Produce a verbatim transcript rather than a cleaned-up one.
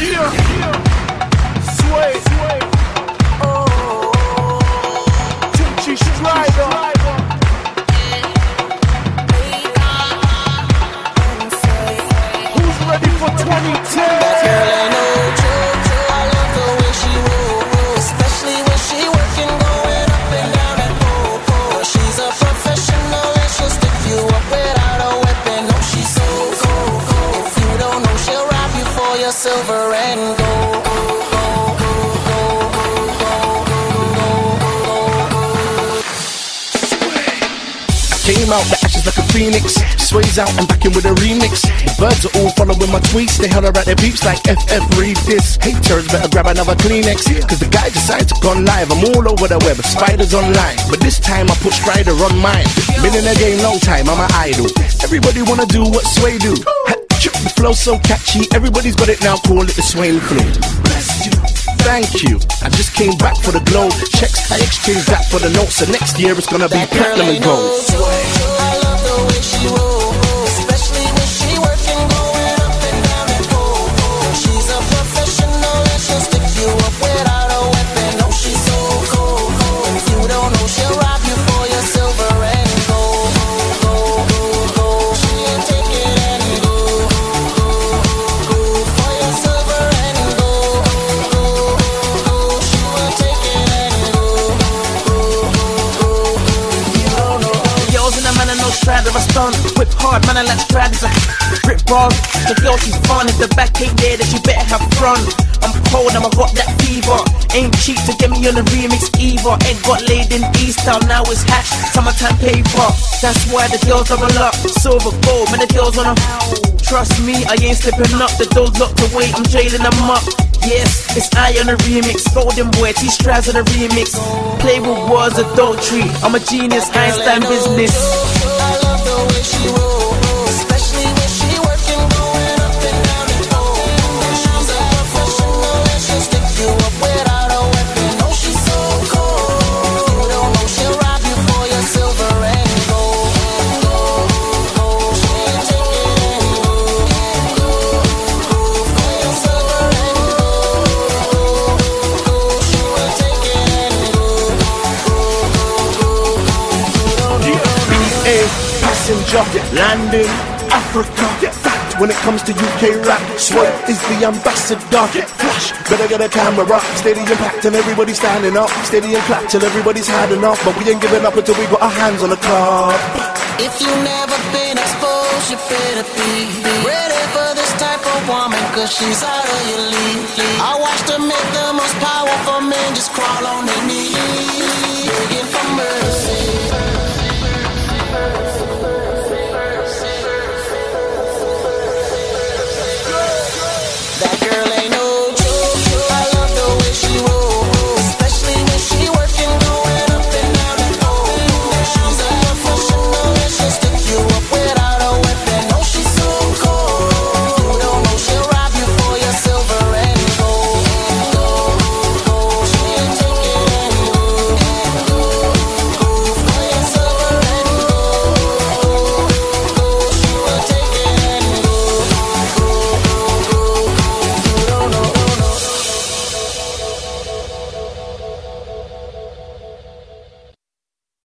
Yeah. Sway. Oh. Tucci Strider. Who's ready for twenty ten? That girl ain't no joke. I love the way she roll, roll, especially when she working, going up and down that pole, pole. She's a professional and she'll stick you up without a weapon. No, she's so cold, cold. If you don't know, she'll rob you for your silver and gold. Came out the ashes like a phoenix, sways out and back in with a remix. The birds are all following my tweets, they holler at their beeps like F F read this. Haters better grab another Kleenex, cause the guy decided to go live. I'm all over the web, spiders online, but this time I put Strider on mine. Been in the game long time, I'm an idol. Everybody wanna do what Sway do. The flow so catchy, everybody's got it now, call it the Swain flu. Bless you. Thank you. I just came back for the glow. Checks, I exchanged that for the notes. So next year it's gonna be platinum and gold. I love the way she roll, roll, especially when she working, going up and down that pole, pole. She's a professional and she'll stick you up without a weapon. No, she's so cold, cold. If you don't know, she'll rob you for your silver and gold, gold, gold, gold. She ain't take it and go, go, go, for your silver and gold, gold, gold. She will take it and go, go, go, go. You don't know. Girls in the man and no stride of a stunt. Whip hard, man, I like stride is a rip bars. The girl, she's fun. If the back ain't there, then she better have front. I'm cold, I'ma got that fever. Ain't cheap to get me on the remix either. Egg got laid in East Town, now it's hash. Summertime paper. That's why the girls are a lot. Silver gold, man, the girls wanna. Trust me, I ain't slipping up. The doors locked away, I'm jailing them up. Yes, it's I on the remix. Golden boy, T-Straps on the remix. Play with words, adultery. I'm a genius, Einstein business. I love the way she roll, roll, especially when she working, going up and down the pole. She's a professional and she'll stick you up without a weapon. No, she's so cold. If you don't know, she'll rob you for your silver and gold, gold, gold. She ain't take it and go, go, go, for your silver and gold, gold, gold. She will take it and go, go, go, go. You don't know. A passenger, landing Africa. Fact, when it comes to U K rap, Sway is the ambassador. Flash, better get a camera. Steady and packed and everybody standing up. Steady and clap till everybody's had enough. But we ain't giving up until we got our hands on the club. If you never been exposed, you better be ready for this type of woman, cause she's out of your league. I watched her make the most powerful men just crawl on their knees.